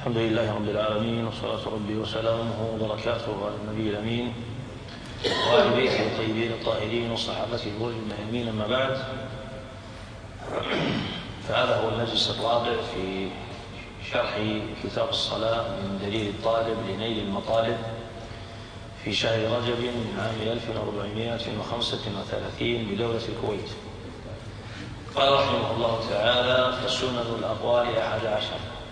الحمد لله رب العالمين، والصلاة ربي وسلامه وبركاته على النبي الأمين وآل بيته الطيبين الطاهرين وصحابته الغر الميامين. أما بعد، فهذا هو المجلس الرابع في شرح كتاب الصلاة من دليل الطالب لنيل المطالب في شهر رجب من عام 1435 بدولة الكويت. قال رحمه الله تعالى: فسنن الأقوال 11.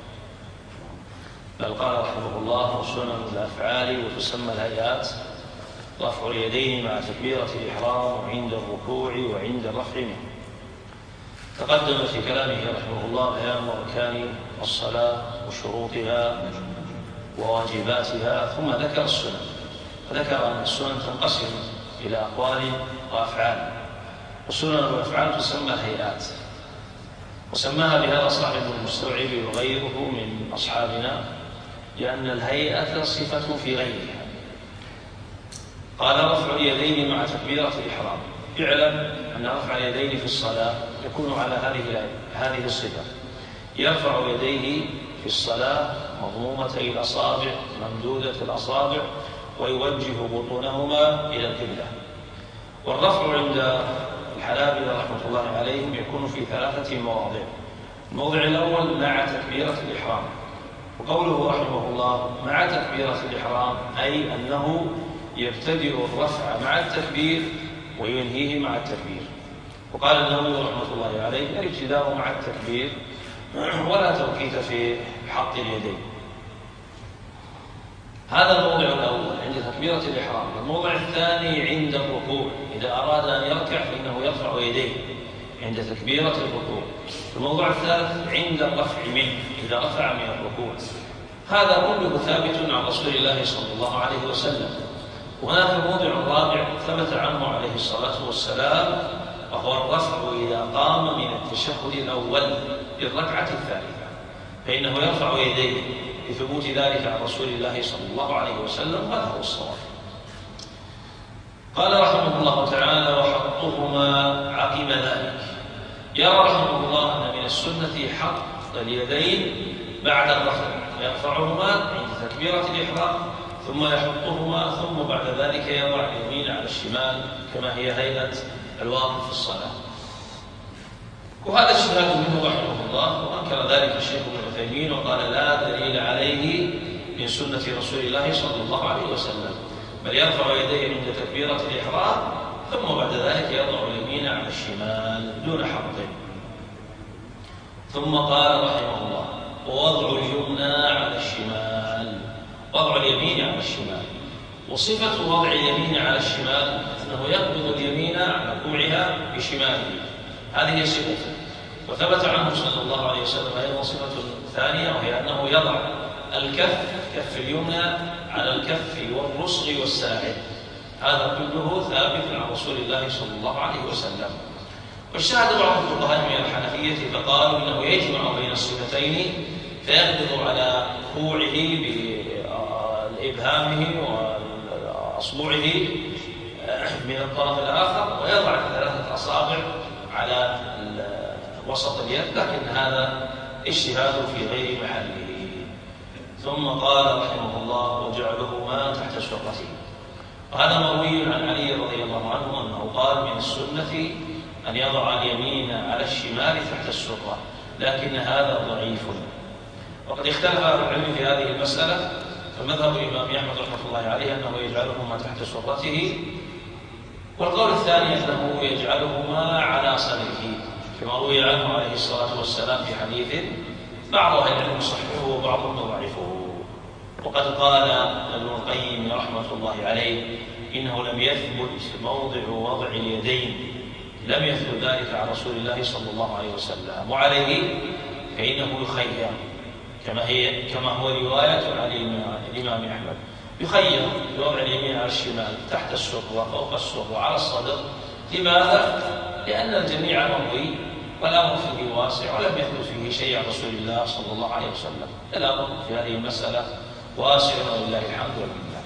بل قال رحمه الله: وسنن الأفعال وتسمى الهيئات رفع اليدين مع تكبيرة الإحرام وعند الركوع وعند الرفع منه. تقدم في كلامه رحمه الله بيان أركان الصلاة وشروطها وواجباتها، ثم ذكر السنن، فذكر أن السنن تنقسم إلى أقوال وأفعال، والسنن والأفعال تسمى الهيئات، وسماها بهذا صاحب المستوعب وغيره من أصحابنا لأن الهيئة صفة في غيرها. قال: رفع اليدين مع تكبيرة الإحرام. اعلم أن رفع اليدين في الصلاة يكون على هذه الصفة: يرفع يديه في الصلاة مضمومتي الأصابع ممدودة الأصابع ويوجه بطونهما إلى القبلة. والرفع عند الحنابلة رحمة الله عليهم يكون في 3 مواضع. الموضع الأول مع تكبيرة الإحرام، وقوله رحمه الله مع تكبيرة الإحرام أي أنه يبتدئ الرفع مع التكبير وينهيه مع التكبير. وقال النووي رحمة الله عليه: الابتداء مع التكبير ولا توقيت في حق اليدين. هذا الموضع الأول عند تكبيرة الإحرام. الموضع الثاني عند الركوع، إذا أراد أن يركع فإنه يرفع يديه عند تكبيرة الركوع. الموضع الثالث عند الرفع منه، إذا رفع من الركوع. هذا كله ثابت عن رسول الله صلى الله عليه وسلم. وهناك موضع رابع ثبت عنه عليه الصلاة والسلام، وهو الرفع إذا قام من التشهد الأول للركعة الثالثة، فإنه يرفع يديه لثبوت ذلك عن رسول الله صلى الله عليه وسلم، وهذا هو الصواب. قال رحمه الله تعالى: وحطهما عقب ذلك. يرى رحمه الله أن من السنة حط اليدين بعد الرفع، يرفعهما عند تكبيرة الإحرام ثم يحطهما، ثم بعد ذلك يضع اليمين على الشمال كما هي هيئة الواقف في الصلاة. وهذا اجتهاد منه رحمه الله، وأنكر ذلك الشيخ ابن عثيمين وقال: لا دليل عليه من سنة رسول الله صلى الله عليه وسلم، بل يرفع يديه عند تكبيرة الإحرام ثم بعد ذلك يضع اليمين على الشمال دون حط. ثم قال رحمه الله: ووضع اليمنى على الشمال، وضع اليمين على الشمال. وصفة وضع اليمين على الشمال أنه يقبض اليمين عن كوعها بشماله، هذه صفة. وثبت عنه صلى الله عليه وسلم أيضا صفة ثانية، وهي أنه يضع كف اليمنى على الكف والرسغ والساعد. هذا كله ثابت عن رسول الله صلى الله عليه وسلم. واجتهد بعض الفقهاء من الحنفية فقالوا إنه يجمع بين الصفتين، فيقبض على كوعه بإبهامه وأصبعه من الطرف الآخر، ويضع 3 أصابع على وسط اليد، لكن هذا اجتهاد في غير محله. ثم قال رحمه الله: وجعلهما تحت سرته. وهذا مروي عن علي رضي الله عنه أنه قال: من السنة أن يضع اليمين على الشمال تحت السرة، لكن هذا ضعيف. وقد اختلف أهل العلم في هذه المسألة، فمذهب الإمام أحمد رحمه الله عليه أنه يجعلهما تحت سرته، والقول الثاني أنه يجعلهما على صدره، كما روي عنه عليه الصلاة والسلام في حديث بعض أهل العلم يصححه وبعضهم يضعفه. وقد قال ابن القيم رحمة الله عليه: إنه لم يثبت موضع وضع اليدين، لم يثبت ذلك عن رسول الله صلى الله عليه وسلم، وعليه فإنه يخير كما هو رواية عن الإمام أحمد، يخير بوضع اليمين على الشمال تحت السرة فوق السرة على الصدر. لماذا؟ لأن الجميع مروي والأمر فيه واسع، ولم يثبت فيه شيء عن رسول الله صلى الله عليه وسلم. الأمر في هذه المسألة واسع ولله الحمد والمنة.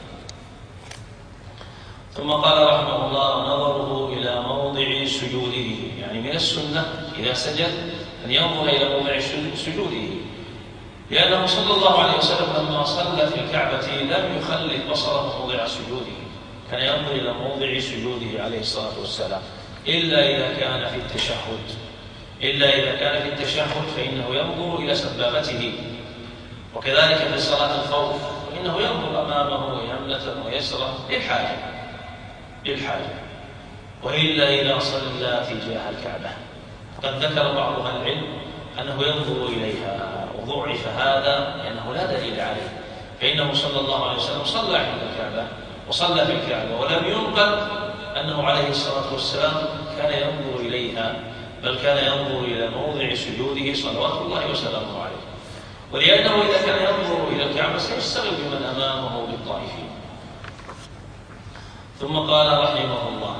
ثم قال رحمه الله: نظره إلى موضع سجوده، يعني من السنة إذا سجد أن ينظر إلى موضع سجوده، لأنه صلى الله عليه وسلم لما صلى في الكعبة لم يخلف بصره موضع سجوده، كان ينظر إلى موضع سجوده عليه الصلاة والسلام إلا إذا كان في التشهد فإنه ينظر إلى سبابته، وكذلك في صلاة الخوف فإنه ينظر أمامه يمنة ويسرا للحاجة، وإلا إذا صلى تجاه الكعبة. فقد ذكر بعض أهل العلم أنه ينظر إليها، وضعف هذا لأنه لا دليل عليه، فإنه صلى الله عليه وسلم صلى عند الكعبة وصلى في الكعبة، ولم ينقل أنه عليه الصلاة والسلام كان ينظر إليها، بل كان ينظر إلى موضع سجوده صلوات الله وسلامه عليه. ولأنه إذا كان ينظر إلى الكعبة سيشتغل بمن أمامه بالطائفين. ثم قال رحمه الله: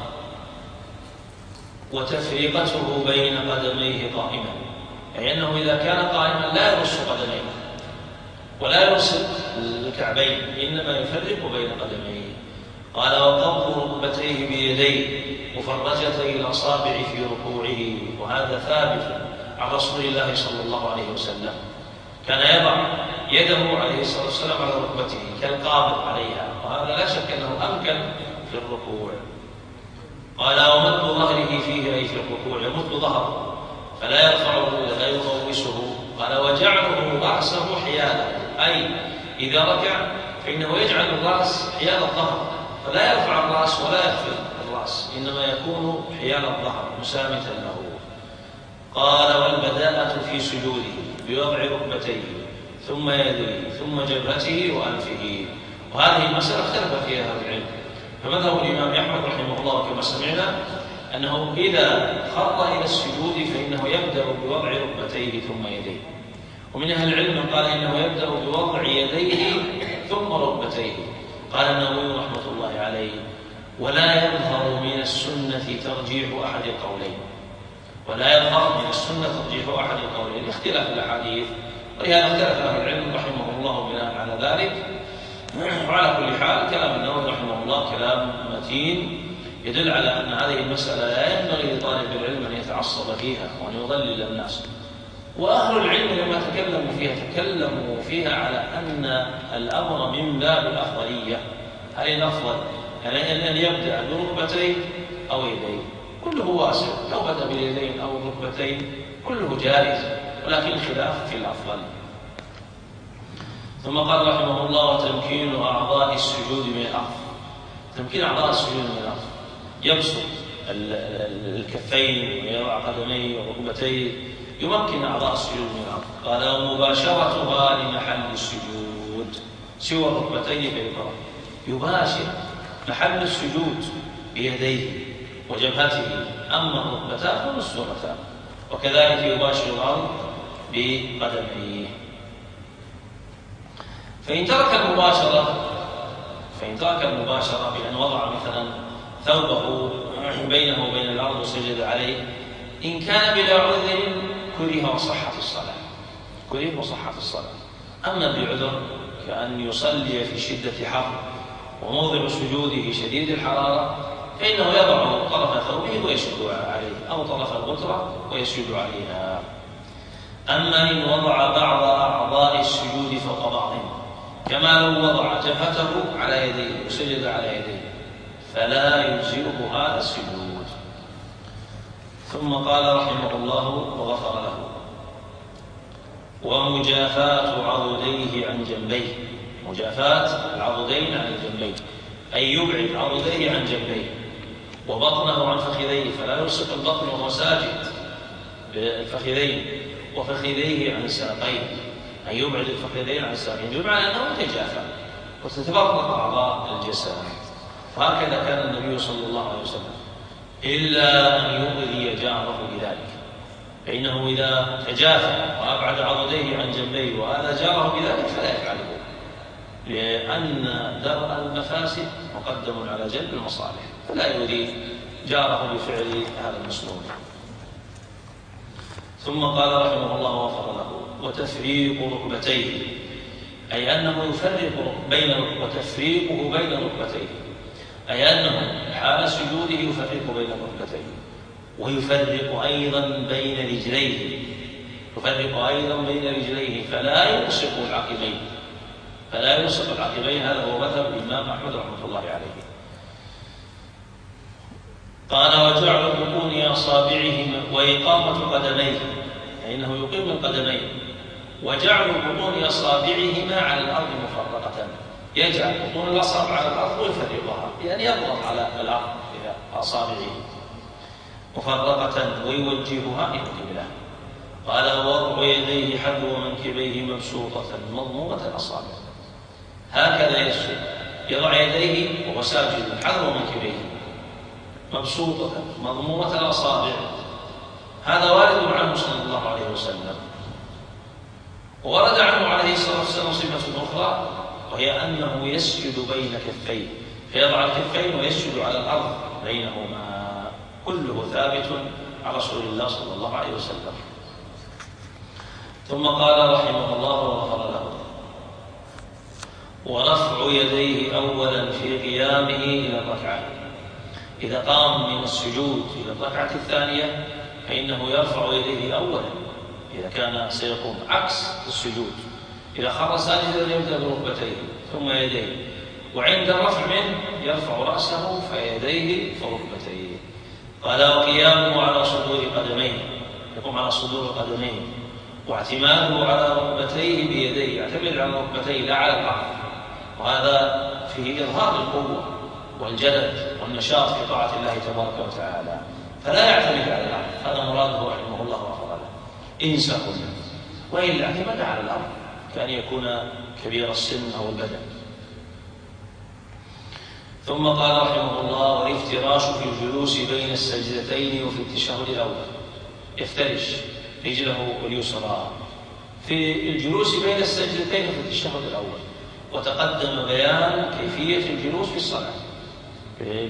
وتفريقته بين قدميه قائما، أي أنه إذا كان قائما لا يرص قدميه ولا يرص الكعبين، إنما يفرق بين قدميه. قال: وقبض ركبتيه بيديه مفرجتي الأصابع في ركوعه، وهذا ثابت عن رسول الله صلى الله عليه وسلم، كان يضع يده عليه الصلاة والسلام على ركبته كالقابض عليها، وهذا لا شك أنه أمكن في الركوع. قال: ومد ظهره فيه، أي في الركوع يمد ظهره فلا يرفعه ولا يغوشه. قال: وجعله رأسه حيالا، أي إذا ركع فإنه يجعل الرأس حيال الظهر، فلا يرفع الرأس ولا يخفض الرأس، إنما يكون حيال الظهر مسامتا له. قال: والبداءة في سجوده بوضع ركبتيه ثم يديه ثم جبهته وأنفه. وهذه المسألة اختلف فيها أهل العلم، فمذهب الإمام أحمد رحمه الله كما سمعنا أنه إذا خر إلى السجود فإنه يبدأ بوضع ركبتيه ثم يديه، ومن أهل العلم من قال إنه يبدأ بوضع يديه ثم ركبتيه. قال النووي رحمة الله عليه: ولا يظهر من السنة ترجيح أحد القولين، لاختلاف الأحاديث، ولهذا اختلف أهل العلم رحمه الله بناء على ذلك. وعلى كل حال كلام النووي رحمه الله كلام متين يدل على أن هذه المسألة لا ينبغي لطالب العلم أن يتعصب فيها وأن يضلل الناس. وأهل العلم لما تكلموا فيها على أن الأمر من باب الأفضلية، هل الأفضل أن يبدأ بركبتين أو يدين؟ كله واسع، لو بدأ باليدين أو الركبتين كله جائز، ولكن خلاف في الأفضل. ثم قال رحمه الله: وتمكين أعضاء السجود من الأرض. تمكين أعضاء السجود من الأرض، يبسط الكفين ويضع قدميه وركبتيه، يمكن أعضاء السجود من الأرض. قال: ومباشرتها لمحل السجود سوى الركبتين فيقرأ، يباشر محل السجود بيديه وجبهته، أما الركبتان فمستورتان، وكذلك يباشر الأرض بقدميه. فإن ترك المباشرة بأن وضع مثلا ثوبه بينه وبين الأرض وسجد عليه، إن كان بلا عذر كره وصحة الصلاة. أما بعذر كأن يصلي في شدة حر وموضع سجوده شديد الحرارة، فإنه يضع طرف ثوبه ويسجد عليه، أو طرف الغترة ويسجد عليها. أما إن وضع بعض أعضاء السجود فوق بعض، كما لو وضع جبهته على يديه وسجد على يديه، فلا يجزئه هذا السجود. ثم قال رحمه الله وغفر له: ومجافاة عضديه عن جنبيه. مجافاة العضدين عن الجنبين، أي يبعد عضديه عن جنبيه، وبطنه عن فخذيه، فلا يلصق البطن وهو ساجد بالفخذين، وفخذيه عن ساقيه، أن يبعد الفخذين عن الساقين، بمعنى أنه يتجافى وتتفرق أعضاء الجسد. وهكذا كان النبي صلى الله عليه وسلم، إلا أن يؤذي جاره بذلك، فإنه إذا تجافى وأبعد عضديه عن جنبيه وهذا جاره بذلك فلا يفعله، لأن درء المفاسد مقدم على جلب المصالح، فلا يؤذي جاره بفعل هذا المسنون. ثم قال رحمه الله وغفر له: وتفريق ركبتيه، أي أنه يفرق وتفريقه بين ركبتيه، أي أنه حال سجوده يفرق بين ركبتيه، ويفرق أيضا بين رجليه، يفرق أيضا بين رجليه فلا يلصق العقبين. هذا هو مذهب الإمام أحمد رحمة الله عليه. قال وجعل بطون أصابعهما وإقامة قدميه، فإنه يقيم القدمين، وجعل بطون أصابعهما على الأرض مفرقة، يجعل بطون الأصابع على الأرض ويفرقها، يعني يضغط على الأرض بأصابعه مفرقة ويوجهها إلى القبلة. قال وضع يديه حذو منكبيه مبسوطة مضمومة الأصابع، هكذا يسجد، يضع يديه وهو ساجد حذو منكبيه مبسوطة مضمومة الأصابع. هذا وارد عنه صلى الله عليه وسلم. ورد عنه عليه الصلاة والسلام صفة أخرى، وهي أنه يسجد بين كفيه، فيضع الكفين ويسجد على الأرض بينهما، كله ثابت على رسول الله صلى الله عليه وسلم. ثم قال رحمه الله وغفر له: ورفع يديه أولا في قيامه إلى الركعة، إذا قام من السجود إلى الركعة الثانية فإنه يرفع يديه أولا إذا كان سيقوم، عكس السجود، إذا خر ساجدا يبدأ بركبتيه ثم يديه، وعند الرفع منه يرفع رأسه فيديه فركبتيه. قال وقيامه على صدور قدميه، يقوم على صدور قدميه، واعتماده على ركبتيه بيديه، يعتمد على ركبتيه لا على الأرض، وهذا فيه إظهار القوة والجلد والنشاط في طاعة الله تبارك وتعالى، فلا يعتمد على الأرض. هذا مراده رحمه الله وغفر له. إن سهل، وإلا اعتمد على الأرض كأن يكون كبير السن أو البدن. ثم قال رحمه الله: والافتراش في الجلوس بين السجدتين وفي التشهد الأول، يفترش رجله اليسرى في الجلوس بين السجدتين وفي التشهد الأول، وتقدم بيان كيفية الجلوس في الصلاة، في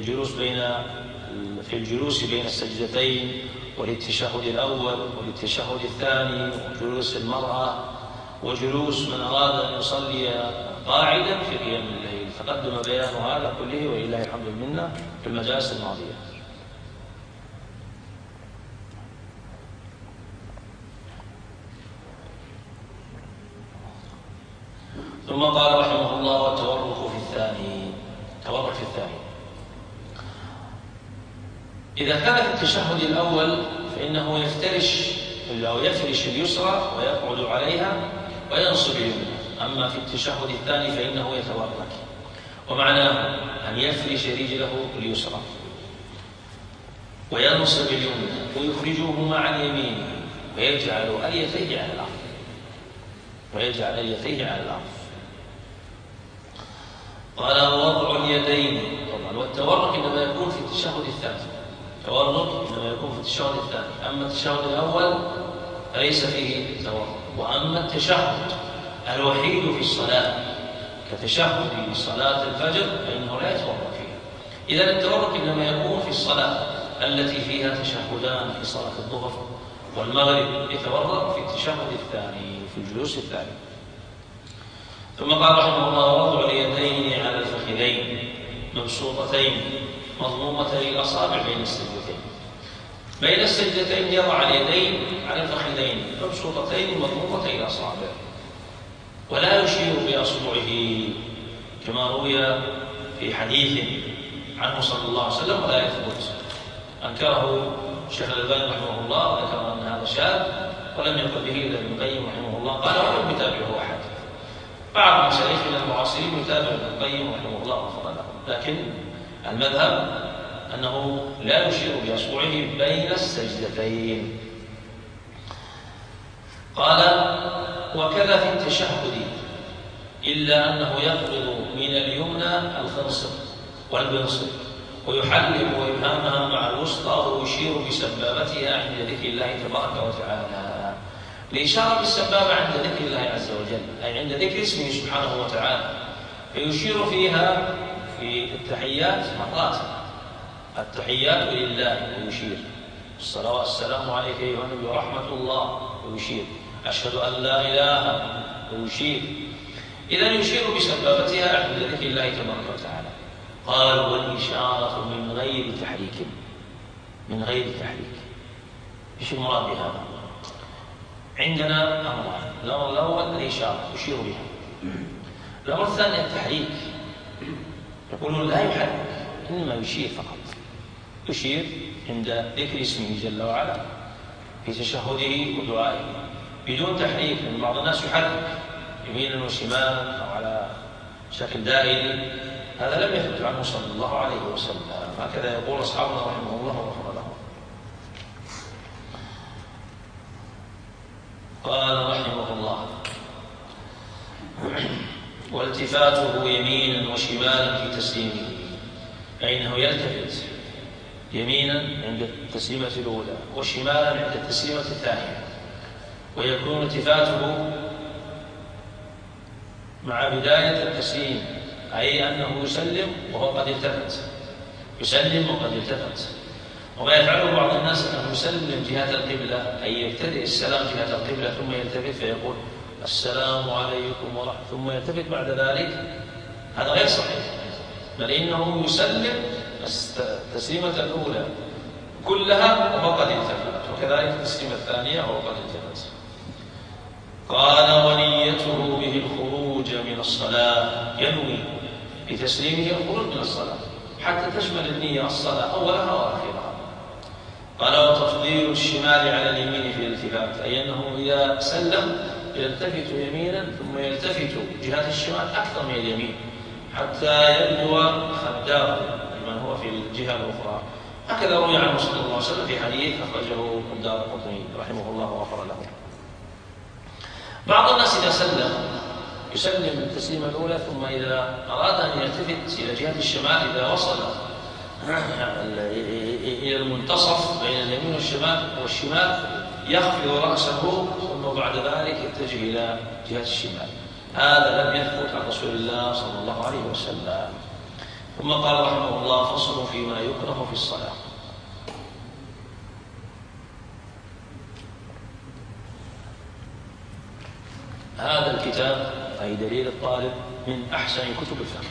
الجلوس بين السجدتين وللتشهد الأول وللتشهد الثاني، وجلوس المرأة، وجلوس من أراد أن يصلي قاعدا في قيام الليل. تقدم بيان هذا كله ولله الحمد والمنة في المجالس الماضية. ثم قال رحمه الله: والتورك في الثاني، التورك في الثاني إذا كان في التشهد الأول فإنه يفرش اليسرى ويقعد عليها وينصب اليمنى، أما في التشهد الثاني فإنه يتورك، ومعناه أن يفرش رجله اليسرى وينصب اليمنى ويخرجهما عن يمينه ويجعل أليتيه على الأرض. قال وضع اليدين، طبعا والتورك إنما يكون في التشهد الثاني، أما التشهد الأول فليس فيه تورك، وأما التشهد الوحيد في الصلاة كتشهد صلاة الفجر فإنه لا يتورك فيه. إذا التورك إنما يكون في الصلاة التي فيها تشهدان في صلاة الظهر والمغرب، يتورك في التشهد الثاني في الجلوس الثاني. ثم قال رحمه الله: وضع اليدين على الفخذين مبسوطتين مضمومتي الأصابع بين السجدتين يضع اليدين على الفخذين مبسوطتين مضمومتي الأصابع، ولا يشير بأصبعه كما روي في حديث عنه صلى الله عليه وسلم ولا يثبت، أنكره الشيخ الألباني رحمه الله وذكر أن هذا شاذ ولم يقل به إلا ابن القيم رحمه الله، قال ولم يتابعه أحد. بعض مشايخنا المعاصرين يتابع ابن القيم رحمه الله وغفر له، لكن المذهب أنه لا يشير بأصبعه بين السجدتين. قال وكذا في التشهد، إلا أنه يقبض من اليمنى الخنصر والبنصر ويحلق إبهامها مع الوسطى ويشير بسبابتها عند ذكر الله تبارك وتعالى. الإشارة بالسبابة عند ذكر الله عز وجل أي عند ذكر اسمه سبحانه وتعالى، فيشير فيها في التحيات مرات، التحيات لله ويشير، الصلاة والسلام عليك أيها النبي ورحمة الله ويشير، أشهد أن لا إله ويشير. إذا يشير بسبابتها عند ذكر الله تبارك وتعالى. قال والإشارة من غير تحريك، من غير تحريك. إيش المراد بهذا؟ عندنا أمران. الأمر الأول الإشارة يشير بها. الأمر الثاني التحريك، يقولون لا يحرك إنما يشير فقط، يشير عند ذكر اسمه جل وعلا في تشهده ودعائه بدون تحريك، لأن بعض الناس يحرك يمينا وشمالا أو على شكل دائري، هذا لم يثبت عنه صلى الله عليه وسلم. هكذا يقول أصحابنا رحمه الله وغفر لهم. قال رحمه الله: والتفاته يمينا وشمالا في تسليمه، فإنه يلتفت يمينا عند التسليمة الأولى وشمالا عند التسليمة الثانية، ويكون التفاته مع بداية التسليم، أي أنه يسلم وهو قد التفت، يسلم وقد التفت. وما يفعله بعض الناس أنه يسلم جهة القبلة، أي يبتدئ السلام جهة القبلة ثم يلتفت فيقول السلام عليكم ورحمة ثم يلتفت بعد ذلك، هذا غير صحيح، بل إنه يسلم التسليمة الأولى كلها وهو قد التفت، وكذلك التسليمة الثانية وهو قد التفت. قال: ونيته به الخروج من الصلاة، ينوي بتسليمه الخروج من الصلاة حتى تشمل النية الصلاة أولها وآخرها. قال: وتفضيل الشمال على اليمين في الالتفات، أي أنه إذا سلم يلتفت يمينا ثم يلتفت جهة الشمال أكثر من اليمين حتى يبدو خداه لمن هو في الجهة الأخرى. هكذا روي عنه صلى الله عليه وسلم في حديث أخرجه الدارقطني رحمه الله وغفر له. بعض الناس إذا يسلم التسليمة الأولى، ثم إذا أراد أن يلتفت إلى جهة الشمال، إذا وصل إلى المنتصف بين اليمين والشمال يخفض رأسه ثم بعد ذلك يتجه إلى جهة الشمال. هذا لم يثبت عن رسول الله صلى الله عليه وسلم. ثم قال رحمه الله: فصل فيما يكره في الصلاة. هذا الكتاب أي دليل الطالب من أحسن كتب الفقه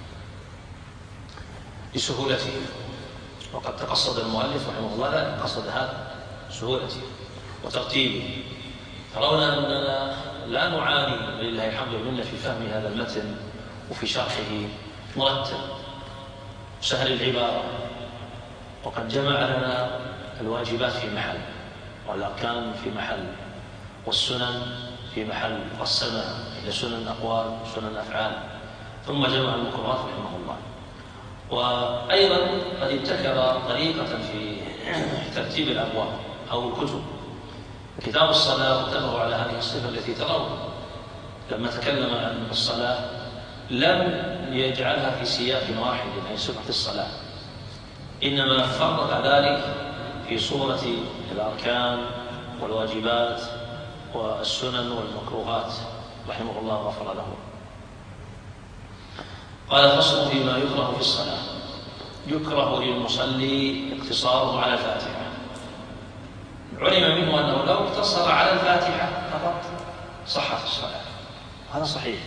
لسهولته، وقد تقصد المؤلف رحمه الله لا قصد هذا سهولته وترتيبه. ترون أننا لا نعاني ولله الحمد لله في فهم هذا المتن وفي شرحه، مرتب سهل العبارة، وقد جمع لنا الواجبات في محل والأركان في محل والسنن في محل، قسمها إلى سنن أقوال وسنن أفعال، ثم جمع المكروهات رحمه الله. وأيضا قد ابتكر طريقة في ترتيب الأبواب أو الكتب. كتاب الصلاة اتبعوا على هذه الصفة التي ترون، لما تكلم عن الصلاة لم يجعلها في سياق واحد أي صفة الصلاة، إنما فرق ذلك في صورة الأركان والواجبات والسنن والمكروهات رحمه الله وغفر له. قال: فصل فيما يكره في الصلاة. يكره للمصلي اقتصاره على الفاتحة. علم منه أنه لو اقتصر على الفاتحة فقط صحت الصلاة، هذا صحيح،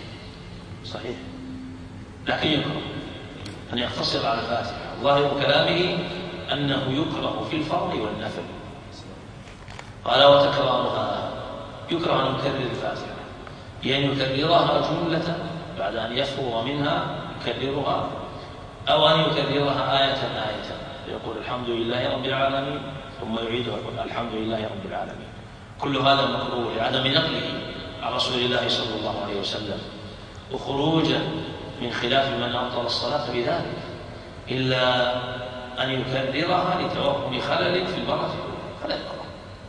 لكن يكره أن يقتصر على الفاتحة. ظاهر كلامه أنه يكره في الفرض والنفل. قال: وتكرارها، يكره أن يكرر الفاتحة، بأن يكررها جملة بعد أن يفرغ منها يكررها، أو أن يكررها آية يقول الحمد لله رب العالمين ثم يعيدها يقول الحمد لله رب العالمين. كل هذا مكروه لعدم نقله عن رسول الله صلى الله عليه وسلم، وخروجا من خلاف من أبطل الصلاة بذلك، إلا أن يكررها لتوهم خلل في المرة فلا يكره.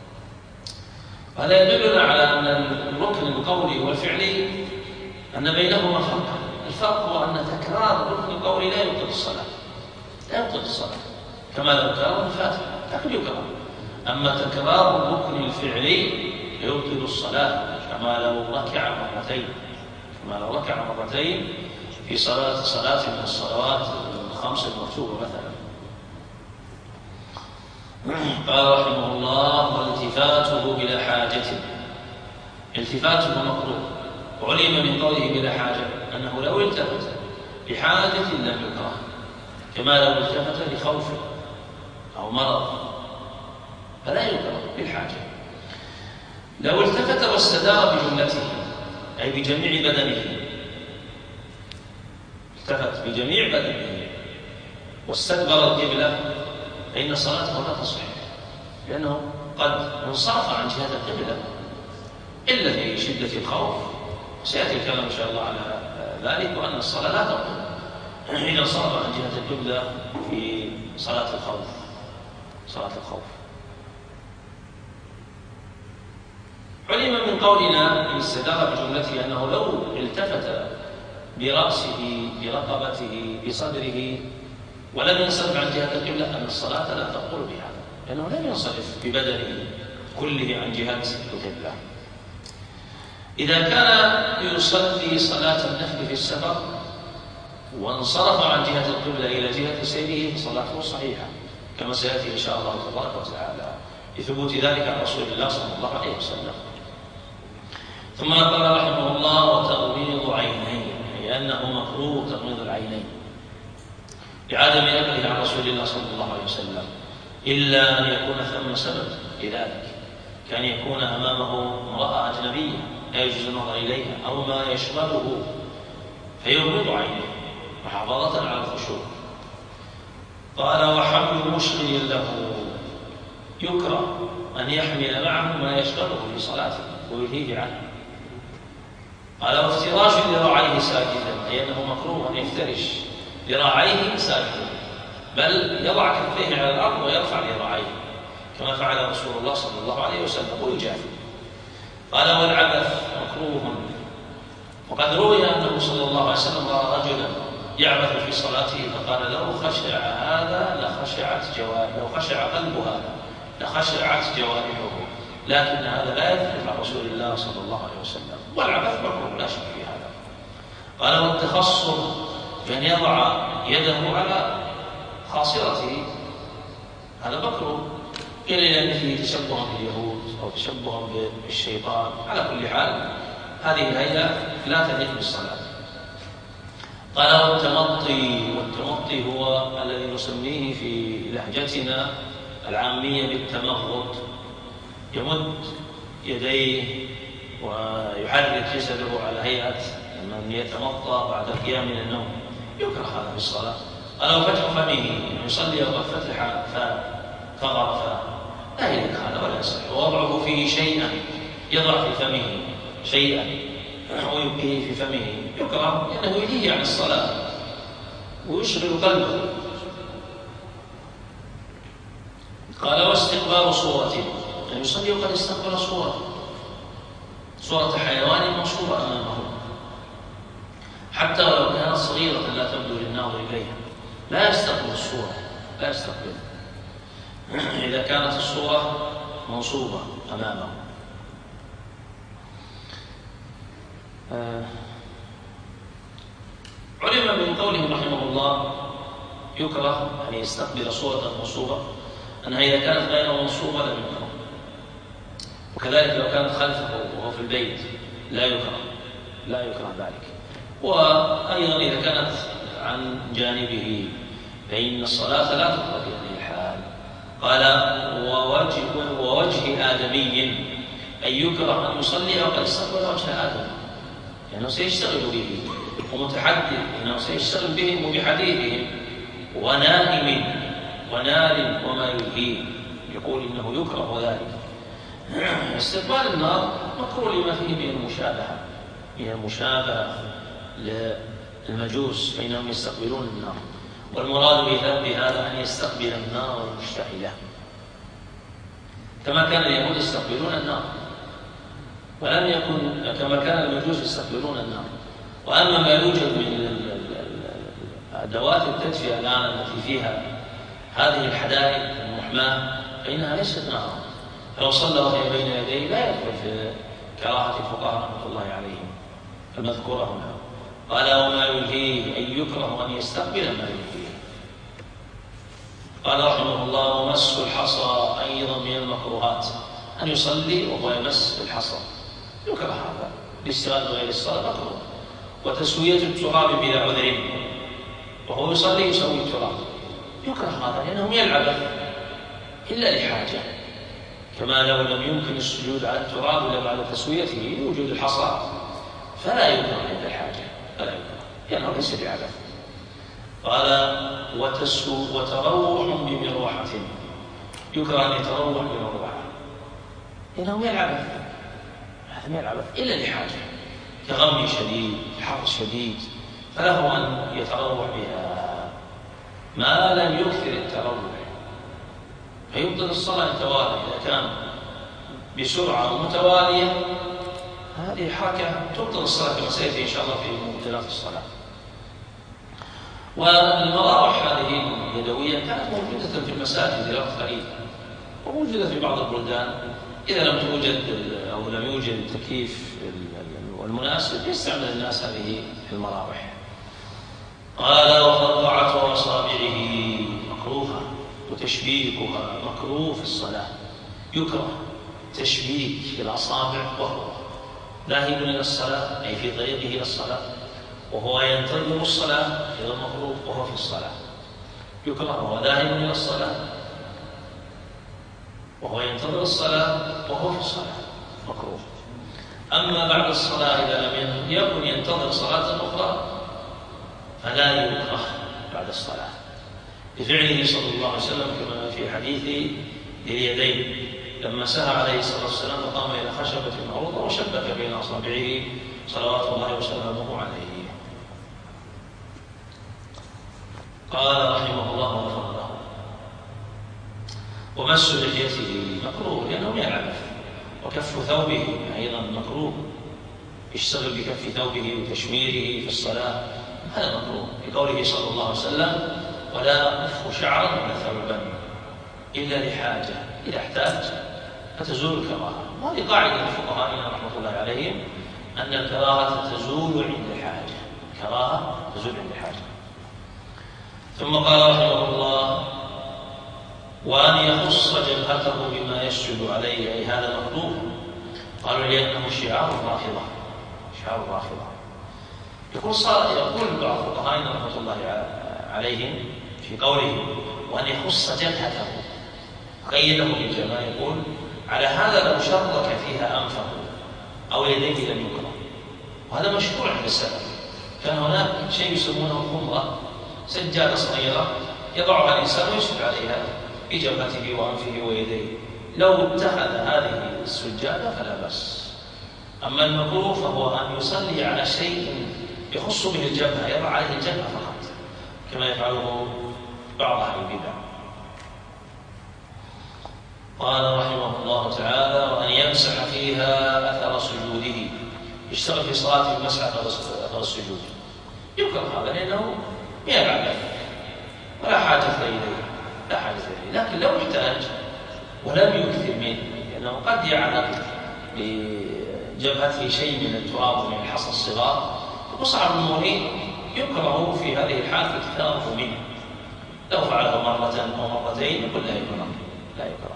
هذا يدلنا على أن الركن القولي والفعلي أن بينهما فرقا. الفرق هو أن تكرار الركن القولي لا يبطل الصلاة كما لو كرر الفاتحة، لكن يكرر. أما تكرار الركن الفعلي يبطل الصلاة كما لو ركع مرتين في صلاة من الصلوات الخمس المكتوبة مثلا. قال رحمه الله: والتفاته بلا حاجة. التفاته مكروه، علم من قوله بلا حاجة أنه لو التفت بحاجة لم يكره، كما لو التفت لخوف أو مرض فلا يكره بالحاجة. لو التفت واستدار بجملته أي بجميع بدنه، التفت بجميع بدنه واستدبر القبلة فإن صلاته لا تصح، لأنه قد انصرف عن جهة القبلة إلا في شدة الخوف. سيأتي الكلام إن شاء الله على ذلك، وأن الصلاة لا تقوم إذا انصرف عن جهة القبلة في صلاة الخوف. علم من قولنا إن استدار بجملته أنه لو التفت برأسه برقبته بصدره ولم ينصرف عن جهة القبلة أن الصلاة لا تقول بهذا، لأنه لم ينصرف ببدنه كله عن جهة القبلة. إذا كان يصلي صلاة النفل في السفر وانصرف عن جهة القبلة إلى جهة سيره فصلاته صحيحة، كما سيأتي إن شاء الله تبارك وتعالى لثبوت ذلك عن رسول الله صلى الله عليه وسلم. ثم قال رحمه الله: وتغميض عينيه، أي أنه مكروه تغميض العينين لعدم نقله عن رسول الله صلى الله عليه وسلم، إلا أن يكون ثم سبب لذلك، كان يكون أمامه امرأة أجنبية لا يجوز النظر إليها أو ما يشغله فيغمض عينيه محافظة على الخشوع. قال: وحمل مشغل له، يكره أن يحمل معه ما يشغله في صلاته ويلهيه عنه. قال: وافتراش ذراعيه ساجدا، أي أنه مكروه أن يفترش ذراعيه ساجدا، بل يضع كفيه على الأرض ويرفع ذراعيه كما فعل رسول الله صلى الله عليه وسلم ويجافي. قال: والعبث مكروه، وقد روي أنه صلى الله عليه وسلم رأى رجلا يعبث في صلاته فقال: لو خشع هذا لو خشع قلب هذا لخشعت جوارحه، لكن هذا لا يثبت عن رسول الله صلى الله عليه وسلم، والعبث مكروه لا شك في هذا. قال: والتخصر، بأن يضع يده على خاصرته، هذا مكروه، إلا أن فيه تشبها باليهود أو تشبها بالشيطان. على كل حال هذه الهيئة لا تليق بالصلاة. قال: والتمطي هو الذي نسميه في لهجتنا العامية بالتمغط، يمد يديه ويحرك جسده على هيئة من يتمطى بعد القيام من النوم، يكره هذا في الصلاة. قال: وفتح فمه، يصلي وقد فتح فغرف، لا يليق هذا ولا يصح. ووضعه فيه شيئا، يضع في فمه شيئا ويبقيه في فمه، يكره لأنه يلهي عن الصلاة ويشغل قلبه. قال: واستقبال صورته، أن يصلي وقد استقبل صورة حيوان منصوبة أمامه، حتى ولو كانت صغيرة لا تبدو للناظر إليها، لا يستقبل الصورة، لا يستقبل إذا كانت الصورة منصوبة أمامه. علم من قوله رحمه الله يكره أن يستقبل صورة منصوبة أنها إذا كانت غير منصوبة لم يكره، وكذلك لو كانت خلفه وهو في البيت لا يكره ذلك. وأيضا إذا كانت عن جانبه فإن الصلاة لا تقرأ في هذه الحال. قال: ووجه آدمي، أن يكره أن يصلي وقد استقبل وجه آدم، لأنه سيشتغل به ومتحدث، لأنه سيشتغل بهم وبحديثهم، ونائم ونار وما يلهيه، يقول إنه يكره ذلك. استقبال النار مكروه لما فيه من المشابهة للمجوس، فإنهم يستقبلون النار، والمراد بهذا أن يستقبل النار المشتعلة كما كان اليهود يستقبلون النار، ولم يكن كما كان المجوس يستقبلون النار. وأما ما يوجد من أدوات التدفئة الآن التي فيها هذه الحدائق المحماة فإنها ليست نارا، فلو صلى وهي بين يديه لا يدخل في كراهة الفقهاء رحمة الله عليهم المذكورة هنا. قال: وما يلهيه، أن يكره أن يستقبل ما يلهيه. قال رحمه الله: ومس الحصى أيضا من المكروهات، أن يصلي وهو يمس الحصى، يكره هذا لاشتغال غير الصلاة مكروه. وتسوية التراب بلا عذر، وهو يصلي يسوي التراب، يكره هذا لأنه من العبث إلا لحاجة، كما لو لم يمكن السجود على التراب إلا بعد تسويته لوجود الحصى فلا يكره عند الحاجة، فلا يكره لأنه ليس بعبث. قال وتروح بمروحة، يكره أن يتروح بمروحة لأنه من العبث، هذا من العبث إلا لحاجة كغم شديد حر شديد فله أن يتروح بها ما لم يكثر التروح، فيبطل الصلاة توالي إذا كان بسرعة متوالية، هذه حركة تبطل الصلاة كما سيأتي إن شاء الله في مبطلات الصلاة. والمراوح هذه اليدوية كانت موجودة في المساجد إلى وقت قريب، وموجودة في بعض البلدان إذا لم توجد أو لم يوجد التكييف المناسب يستعمل الناس هذه المراوح. قال وقطعة أصابعه مكروهة وتشبيكها مكروه في الصلاة، يكره تشبيك الأصابع وهو ذاهب إلى الصلاة أي في طريقه إلى الصلاة وهو ينتظر الصلاة إلى المغروب وهو في الصلاة، يكره وهو ذاهب إلى الصلاة وهو ينتظر الصلاة وهو في الصلاة مكروه. أما بعد الصلاة إذا لم يكن ينتظر صلاة أخرى فلا يكره بعد الصلاة لفعله صلى الله عليه وسلم كما في حديث اليدين لما سهى عليه الصلاة والسلام وقام إلى خشبة معروضة وشبك بين أصابعه صلوات الله وسلامه عليه. قال رحمه الله وغفر له ومس لحيته مكروه لأنه من العبث، وكف ثوبه أيضا مكروه، يشتغل بكف ثوبه وتشميره في الصلاة هذا مكروه لقوله صلى الله عليه وسلم ولا أكف شعرا ولا ثوبا إلا لحاجة إذا احتاج فتزول الكراهة. وهذه قاعدة لفقهائنا رحمة الله عليهم أن الكراهة تزول عند الحاجة، الكراهة تزول عند الحاجة. ثم قال رحمه الله وأن يخص جبهته بما يسجد عليه أي هذا مكروه، قالوا لأنه شعار الرافضة، شعار الرافضة. يقول بعض فقهائنا رحمة الله عليهم في قوله وأن يخص جبهته قيده بالجماع، يقول على هذا لو شرك فيها أنفه أو يديه لم يكره، وهذا مشروع عند السلف. كان هناك شيء يسمونه الخمرة، سجادة صغيرة يضعها الإنسان ويسجد عليها بجبهته وأنفه ويديه، لو اتخذ هذه السجادة فلا بأس. أما المكروه فهو أن يصلي على شيء يخص به الجبهة، يضع عليه الجبهة فقط كما يفعله بعض أهل البدع. قال رحمه الله تعالى وأن يمسح فيها أثر سجوده، يشتغل في صلاة المسح أثر السجود، يكره هذا لأنه من العبث ولا حاجة إليه، لا حاجة إليه. لكن لو احتاج ولم يكثر منه لأنه قد يعلق بجبهته شيء من التراب ومن الحصى الصغار وصعب المريض، يكره في هذه الحال اكثاره منه، لو فعله مرة أو مرتين يقول لا يكره، لا يكره.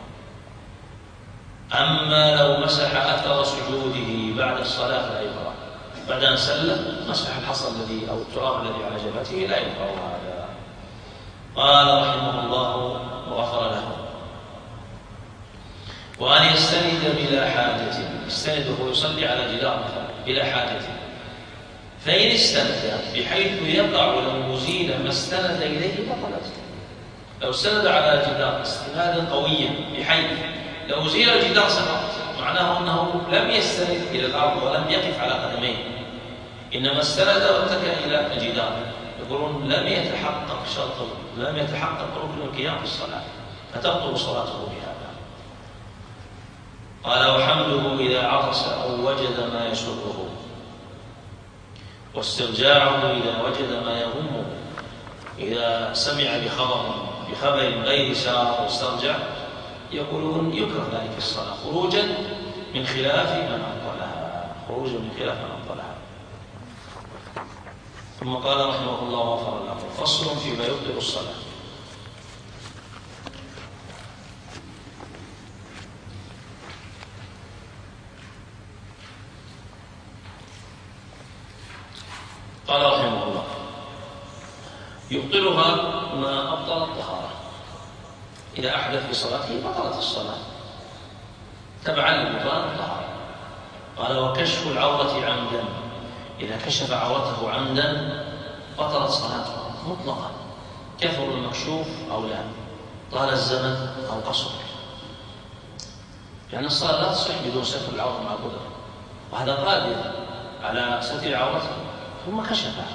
أما لو مسح أثر سجوده بعد الصلاة فلا يكره، بعد أن سلم مسح الحصى الذي أو التراب الذي على جبهته لا يكره هذا. قال رحمه الله وغفر له وأن يستند بلا حاجة، يستند ويصلي على جدار مثلا بلا حاجة، فإن استند بحيث يقع لو أزيل ما استند إليه بطلت. لو استند على جدار استنادا قويا بحيث لو أزيل الجدار سقط، معناه أنه لم يستند إلى الأرض ولم يقف على قدميه، إنما استند واتكى إلى الجدار، يقولون لم يتحقق شرط، لم يتحقق ركن القيام في الصلاة فتبطل صلاته بهذا. قال وحمده إذا عطس أو وجد ما يسره، واسترجاعه إذا وجد ما يهمه، إذا سمع بخبر غير سار واسترجع، يقولون يكره ذلك في الصلاة خروجا من خلاف من أبطلها، خروجا من خلاف من أبطلها. ثم قال رحمه الله وغفر له فصل فيما يبطل الصلاة. قال رحمه الله يبطلها ما أبطل الطهارة، إذا أحدث في صلاته بطلت الصلاة، تبعا لبطلان الطهارة. قال وكشف العورة عمدا، إذا كشف عورته عمدا بطلت صلاته مطلقا، كثر المكشوف أو لا، طال الزمن أو قصر، لأن الصلاة لا تصح بدون ستر العورة مع القدرة، وهذا قادر على ستر عورته ثم كشفها.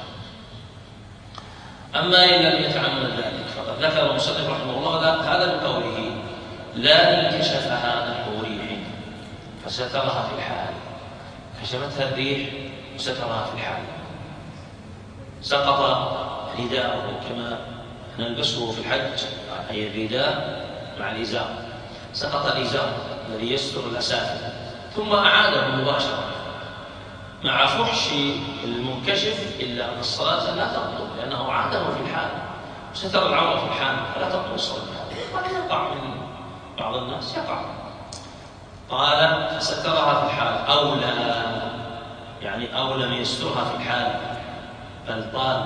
أما إن لم يتعمد ذلك فقد ذكر المصنف رحمه الله هذا بقوله لا إن كشفها نحو ريح فسترها في الحال، كشفتها الريح وسترها في الحال، سقط رداءه كما نلبسه في الحج، أي الرداء مع الإزار، سقط الإزار الذي يستر الأسافل ثم أعاده مباشرة مع فحش المنكشف، إلا أن الصلاة لا تبطل لأنه عاده في الحال، ستر العورة في الحال فلا تبطل الصلاة. قد يقع من بعض الناس يقع. قال فسترها في الحال أو لا، يعني أو لم يسترها في الحال بل طال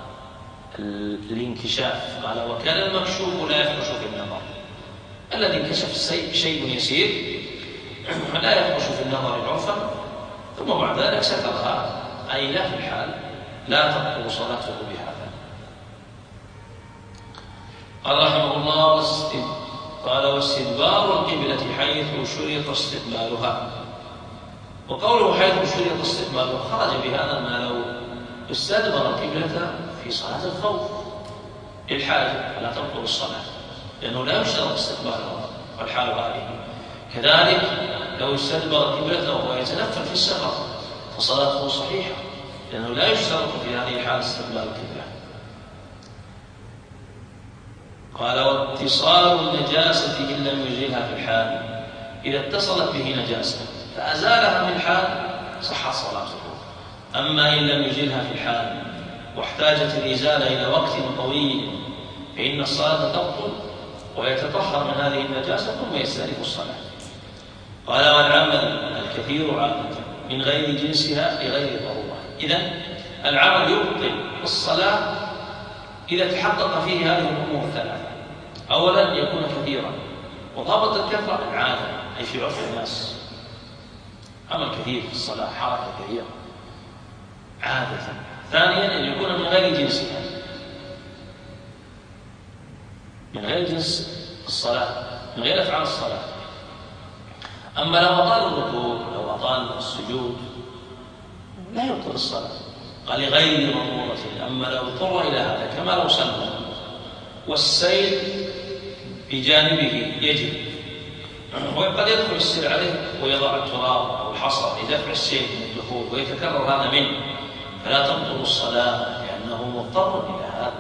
الانكشاف. قال وكان المكشوف لا يفحش في النظر، الذي انكشف شيء يسير لا يفحش في النظر عرفا، ثم بعد ذلك سترها أي لا في الحال لا تبطل صلاته بهذا. قال رحمه الله قال واستدبار القبلة حيث شرط استقبالها. وقوله حيث شرط استقبالها خرج بهذا ما لو استدبر القبلة في صلاة الخوف للحاجة فلا تبطل الصلاة، لأنه لا يشترط استقبالها والحال هذه. كذلك لو استدبر قبلته وهو يتنفل في السفر فصلاته صحيحة، لأنه لا يشترط في هذه الحال استقبال القبلة. قال واتصال النجاسة إن لم يزيلها في الحال، إذا اتصلت به نجاسة فأزالها في الحال صحت صلاته. أما إن لم يزيلها في الحال واحتاجت الإزالة إلى وقت طويل فإن الصلاة تبطل ويتطهر من هذه النجاسة ثم يستأنف الصلاة. قال والعمل الكثير عادة من غير جنسها لغير ضرورة. إذن العمل يبطل الصلاة إذا تحقق فيه هذه الأمور الثلاثة. أولا يكون كثيرا، وضابط الكثرة العادة أي في عرف الناس، عمل كثير في الصلاة حركة كثيرة عادة. ثانيا أن يكون من غير جنسها، من غير جنس الصلاة، من غير أفعال الصلاة. أما لو أطال الركوع أو أطال السجود لا يبطل الصلاة. قال لغير ضرورة. أما لو اضطر إلى هذا كما لو صلى والسيل بجانبه يجب، وقد يدخل السيل عليه ويضع التراب أو الحصى لدفع السيل من الدخول ويتكرر هذا منه فلا تبطل الصلاة لأنه مضطر إلى هذا.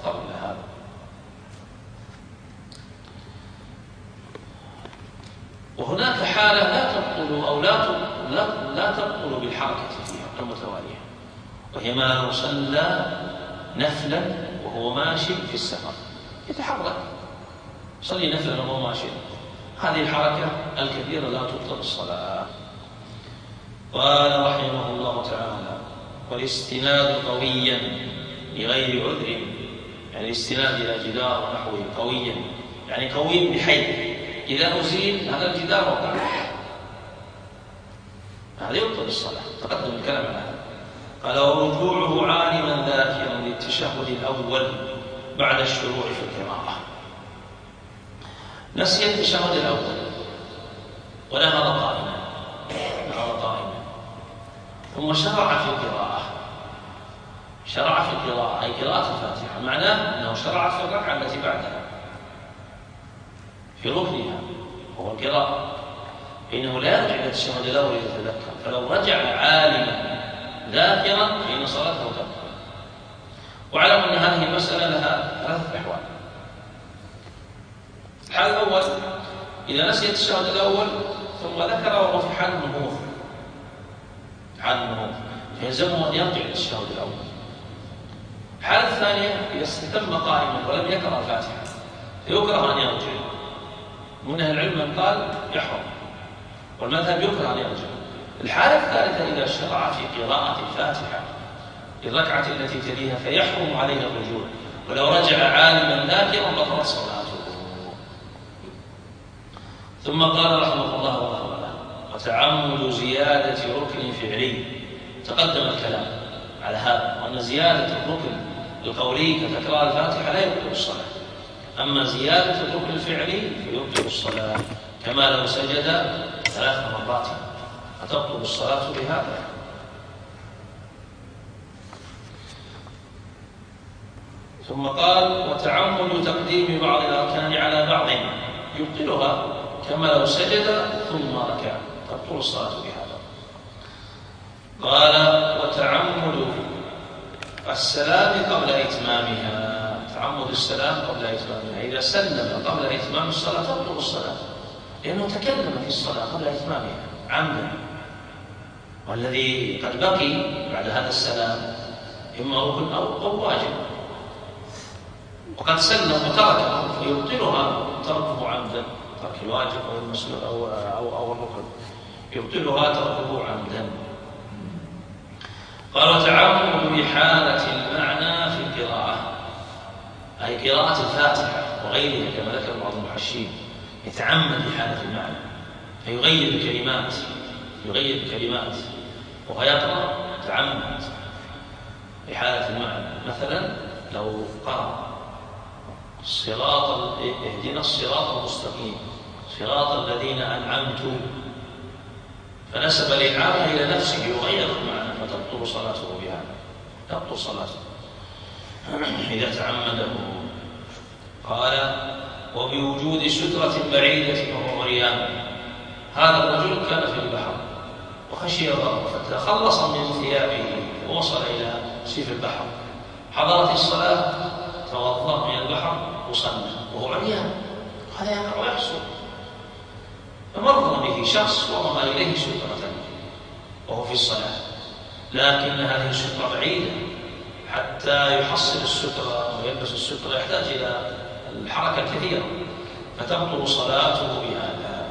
وهناك حالة لا تبطل أو لا تبطل بالحركة فيها المتوالية، وهي ما لو صلى نفلا وهو ماشي في السفر، يتحرك صلي نفلا وهو ماشي، هذه الحركة الكثيرة لا تبطل الصلاة. قال رحمه الله تعالى والاستناد قويا لغير عذر، يعني الاستناد إلى جدار ونحوه قويا، يعني قوي بحيث إذا أزيل هذا الجدار وقع، هذا يبطل الصلاة. تقدم الكلام على هذا. قال ورجوعه عالما ذاكرا للتشهد الأول بعد الشروع في القراءة، نسي التشهد الأول ونهض قائما ثم شرع في القراءة، أي قراءة الفاتحة، معناه أنه شرع في الركعة التي بعدها في ركنها وهو القراءة، فإنه لا يرجع إلى التشهد الأول يتذكر، فلو رجع عالما ذاكرا فإن صلاته تبطل. واعلم أن هذه المسألة لها ثلاثة أحوال. الحال الأول إذا نسي التشهد الأول ثم ذكر وهو في حال النهوض فيلزمه أن يرجع إلى التشهد الأول. الحالة الثانية إذا استتم قائما ولم يقرأ الفاتحة فيكره أن يرجع. من أهل العلم من قال يحرم، والمذهب يكره أن يرجع. الحالة الثالثة إذا شرع في قراءة الفاتحة للركعة التي تليها فيحرم عليه الرجوع، ولو رجع عالما ذاكرا بطلت صلاته. ثم قال رحمه الله وتعمد زيادة ركن فعلي. تقدم الكلام على هذا، وأن زيادة الركن القولي كتكرار الفاتحة لا يبطل الصلاة، أما زيادة الركن الفعلي فيبطل الصلاة، كما لو سجد 3 مرات فتبطل الصلاة بهذا. ثم قال: وتعمد تقديم بعض الأركان على بعض يبطلها، كما لو سجد ثم ركع، تبطل الصلاة بهذا. قال: وتعمد السلام قبل إتمامها، تعمد السلام قبل إتمامها، إذا سلم قبل إتمام الصلاة تبطل الصلاة، لأنه تكلم في الصلاة قبل إتمامها عمدا، والذي قد بقي بعد هذا السلام إما ركن أو واجب، وقد سلم وتركه فيبطلها تركه عمدا، ترك الواجب أو المسنون أو الركن يبطلها تركه عمدا. قال: وتعمد بحالة المعنى في القراءة، أي قراءة الفاتحة وغيرها، كما ذكر بعض المحشين يتعمد بحالة المعنى فيغير كلمات وهو يقرأ تعمد بحالة المعنى. مثلا لو قرأ اهدنا الصراط المستقيم صراط الذين أنعمت، فنسب الإنعام إلى نفسه يغير المعنى، فتبطل صلاته بهذا، تبطل صلاته إذا تعمده. قال: وبوجود سترة بعيدة وهو عريان، هذا الرجل كان في البحر وخشي الغرق فتخلص من ثيابه ووصل إلى سيف البحر، حضرت الصلاة توضأ من البحر وصلى وهو عريان، هذا يقع ويحصل. فمر به شخص ورمى إليه سترة وهو في الصلاة، لكن هذه السترة بعيدة، حتى يحصل السترة ويلبس السترة يحتاج إلى الحركة الكثيرة، فتبطل صلاته بهذا،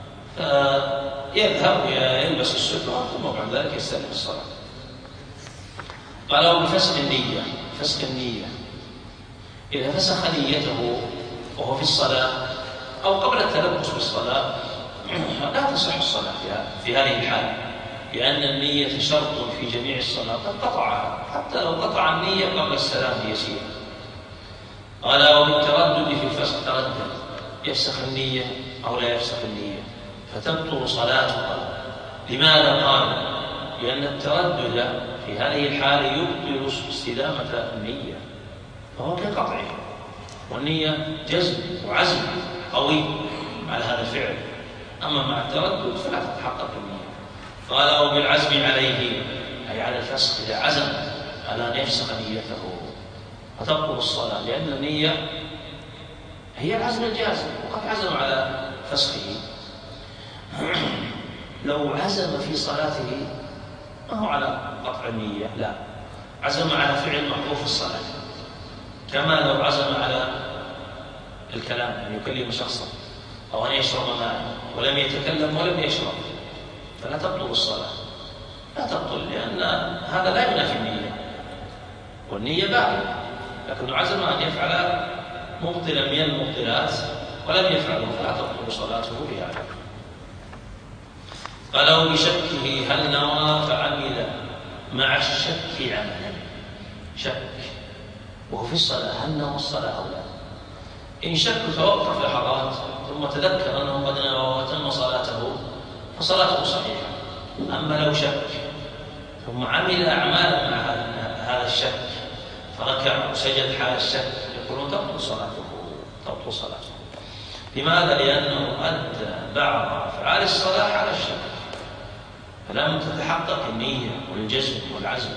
فيذهب ويلبس السترة ثم بعد ذلك يستلم الصلاة. قالوا بفسخ النية، فسخ النية إذا فسخ نيته وهو في الصلاة أو قبل التلبس بالصلاة لا تصح الصلاة في هذه الحالة، لأن النية شرط في جميع الصلاة، قد قطعها حتى لو قطع النية قبل السلام يسير. قال: وبالتردد في الفسخ، تردد يفسخ النية أو لا يفسخ النية فتبطل صلاته. لماذا؟ قال: لأن التردد في هذه الحالة يبطل استدامة النية، فهو كقطعه، والنية جزم وعزم قوي على هذا الفعل، أما مع التردد فلا تتحقق النية. قال: أو بالعزم عليه، أي على الفسخ، إذا عزم على أن يفسخ نيته فتبطل الصلاة، لأن النية هي العزم الجازم، وقد عزم على فسخه. لو عزم في صلاته ما هو على قطع النية، لا، عزم على فعل محظوظ الصلاة، كما لو عزم على الكلام، أن يكلم شخصا أو أن يشرب ماء ولم يتكلم ولم يشرب، فلا تبطل الصلاة، لا تبطل، لأن هذا لا ينافي النية، والنية باقية، لكن عزم أن يفعل مبطلا من المبطلات ولم يفعله، فلا تبطل صلاته بهذا. قالوا بشكه هل نوى فعمل مع الشك عملا، شك وهو في الصلاة هل نوى الصلاة أو لا؟ إن شك توقف لحظات ثم تذكر أنه قد نوى وتم صلاته فصلاته صحيحة. أما لو شك ثم عمل أعمالا مع هذا الشك فركع وسجد حال الشك، يقولون تبطل صلاته. لماذا؟ لأنه أدى بعض أفعال الصلاة على الشك، فلم تتحقق النية والجزم والعزم.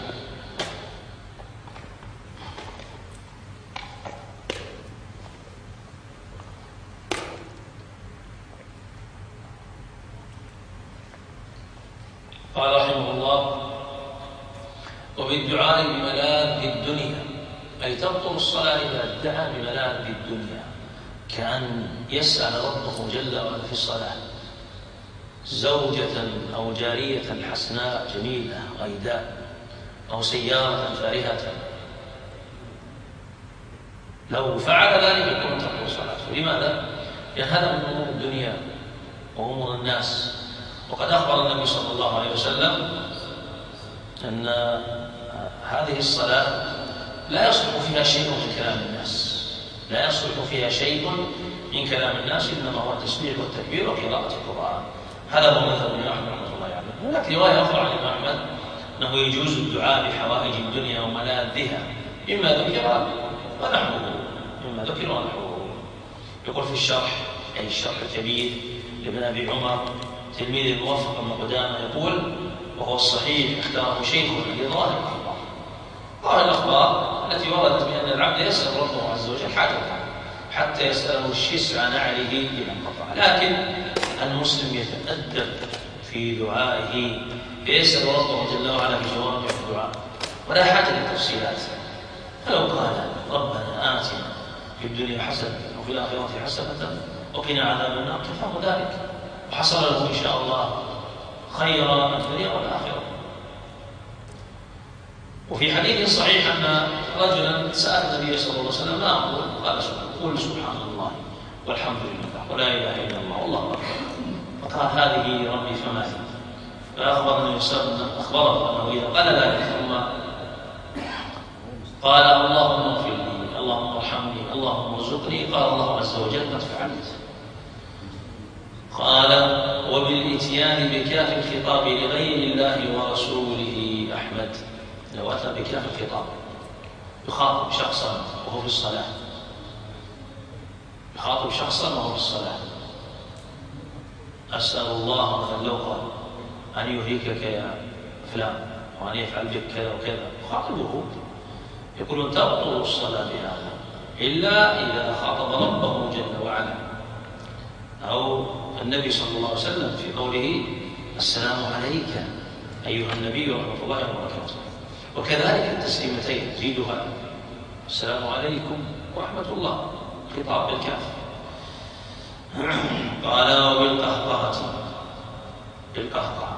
قال رحمه الله: وبالدعاء بملاذ الدنيا، أي تبطل الصلاة إذا ادعى بملاذ الدنيا، كأن يسأل ربه جل وعلا في الصلاة زوجة أو جارية حسناء جميلة غيداء أو سيارة فارهة، لو فعل ذلك يكون تبطل صلاته. لماذا؟ لأن هذا من أمور الدنيا وأمور الناس، وقد أخبر النبي صلى الله عليه وسلم أن هذه الصلاة لا يصلح فيها شيء من كلام الناس، لا يصلح فيها شيء من كلام الناس، إنما هو التسبيح والتكبير وقراءة القرآن. هذا هو مذهب الإمام أحمد رحمه الله عليه. هناك رواية أخرى عن الإمام أحمد أنه يجوز الدعاء بحوائج الدنيا وملاذها مما ذكر ونحوه. يقول في الشرح، أي الشرح الكبير لابن أبي عمر تلميذ الموفق بن قدامة، يقول: وهو الصحيح اختاره شيخه لظاهر الأخبار التي وردت بأن العبد يسأل ربه عز وجل حاجته حتى يسأله الشسع نعله إلى انقطع، لكن المسلم يتأدب في دعائه فيسأل ربه جل وعلا في جوامع الدعاء ولا حاجة للتفصيلات. فلو قال: ربنا آتنا في الدنيا حسنة وفي الآخرة حسنة وقنا عذاب النار، كفاه ذلك وحصل له إن شاء الله خير الدنيا والآخرة. وفي حديث صحيح أن رجلا سأل النبي صلى الله عليه وسلم: ما أقول؟ قال: قل سبحان الله والحمد لله ولا إله إلا الله والله أكبر. فقال: هذه ربي فما هي؟ فأخبر النبي صلى الله عليه وسلم أنه إذا قال ذلك ثم قال: اللهم اغفر لي، اللهم ارحمني، اللهم ارزقني، قال الله عز وجل: قد فعلت. قال: وبالإتيان بكاف الخطاب لغير الله ورسوله أحمد. لو أتى بكاف الخطاب يخاطب شخصا وهو في الصلاة، يخاطب شخصا وهو في الصلاة: أسأل الله مثلا لو قال أن يهلكك يا فلان وأن يفعل بك كذا وكذا، يخاطبه يقول: تبطل الصلاة بهذا إلا إذا خاطب ربه جل وعلا. أو النبي صلى الله عليه وسلم في قوله: السلام عليك أيها النبي ورحمة الله وبركاته. وكذلك التسليمتين يزيدها: السلام عليكم ورحمة الله، خطاب بالكاف. قال: وبالقهقهة، بالقهقهة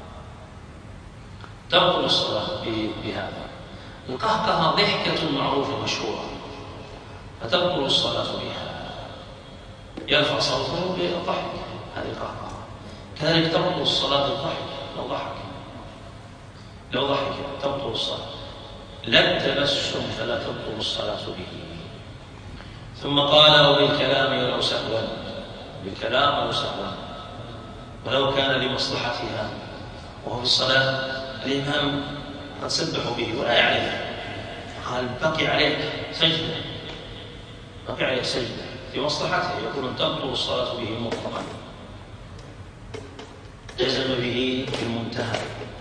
تبطل الصلاة بهذا. القهقهة ضحكة معروفة مشهورة فتبطل الصلاة بها، يرفع صوته بالضحك، هذه القهقهة. كذلك تبطل الصلاة بالضحك، لو ضحك تبطل الصلاة. لا التبسم فلا تبطل الصلاة به. ثم قال: وبالكلام ولو سهوا، بالكلام ولو سهوا، ولو كان لمصلحتها وهو في الصلاة الإمام قد سبح به ولا يعرف، قال: بقي عليك سجدة، بقي عليك سجدة في مصلحته، يقول: تبطل الصلاة به مطلقا. جزم به في المنتهى.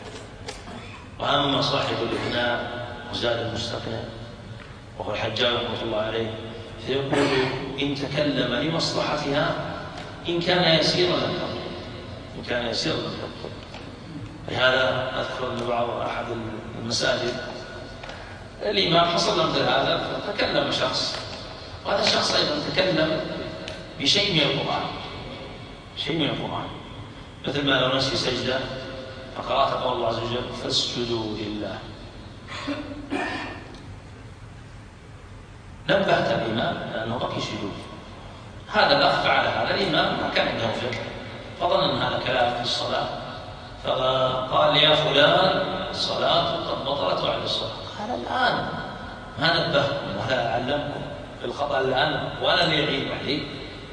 وأما صاحب الإقناع وزاد المستقنع وهو الحجاج رحمة الله عليه فيقول: إن تكلم لمصلحتها إن كان يسيرا لم تبطل. لهذا أذكر أن أحد المساجد الإمام حصل مثل هذا فتكلم شخص، وهذا الشخص أيضا تكلم بشيء من القرآن، مثل ما لو نسي سجدة فقرأت قول الله عز وجل: فاسجدوا لله. نبهت الإمام لأنه بقي سجود. هذا الأخ فعل هذا، الإمام ما كان عنده فقه فظن أن هذا كلام في الصلاة، فقال: يا فلان الصلاة قد بطلت وعلى الصلاة. قال: الآن ما نبهكم ولا أعلمكم بالخطأ الآن وأنا اللي أعيد وحدي.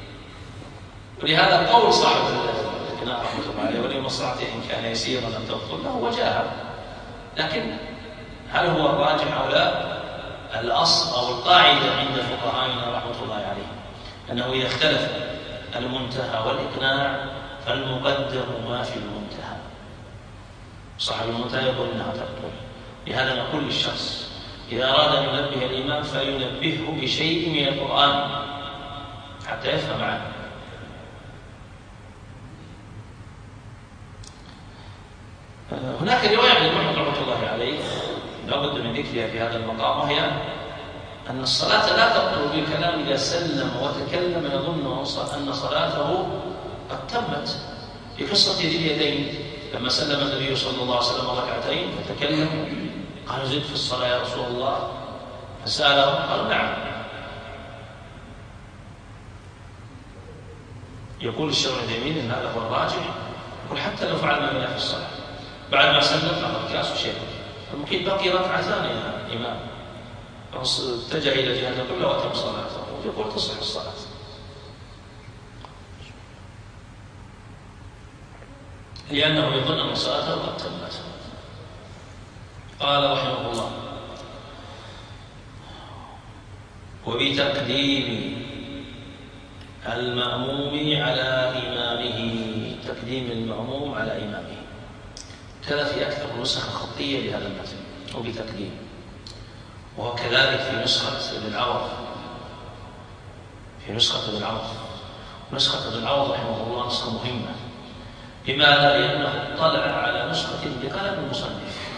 ولهذا قول صاحب الإقناع رحمة الله عليه: ولمصلحته إن كان يسيرا لم تبطل، له وجاهه. لكن هل هو الراجح أو لا؟ الأصل أو القاعدة عند فقهائنا رحمة الله عليه أنه إذا اختلف المنتهى والإقناع فالمقدم ما في المنتهى. صاحب المنتهى يقول إنها تبطل. لهذا نقول للشخص إذا أراد أن ينبه الإمام فلينبهه بشيء من القرآن حتى يفهم عنه. هناك رواية عن الإمام رحمة الله عليه لا بد من ذكرها في هذا المقام، وهي أن الصلاة لا تبطل بالكلام إذا سلم وتكلم يظن أن صلاته قد تمت. في قصة ذي اليدين لما سلم النبي صلى الله عليه وسلم ركعتين فتكلم قال: زد في الصلاة يا رسول الله، فسأله قال: نعم. يقول الشيخ ابن تيمية إن هذا هو الراجح، يقول حتى لو فعل ما في الصلاة بعد ما سلم فقد كاس شيء، فممكن بقي ركعتان يا إمام، اتجه إلى جهة القبلة وأتم صلاته، يقول تصح الصلاة، لأنه يظن أن صلاته قد تمت. قال رحمه الله: وبتقديم المأموم على إمامه، تقديم المأموم على إمامه، كذا في أكثر النسخ الخطية لهذا المتن، وبتقديم، وهو كذلك في نسخة ابن عوض، نسخة ابن عوض رحمه الله نسخة مهمة. لماذا؟ لأنه اطلع على نسخة بقلم المصنف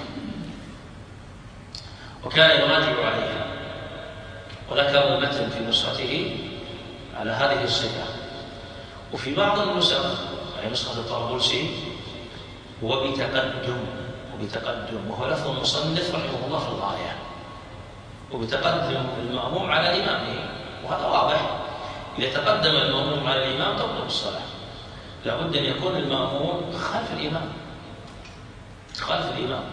وكان يراجع عليها، وذكر المتن في نسخته على هذه الصفة. وفي بعض النسخ، يعني نسخة الطرابلسي، وبتقدم، وهو لفظ المصنف رحمه الله في الغاية، وبتقدم المأموم على إمامه، وهذا واضح. إذا تقدم المأموم على الإمام تبطل الصلاة، لابد أن يكون المأموم خلف الإمام،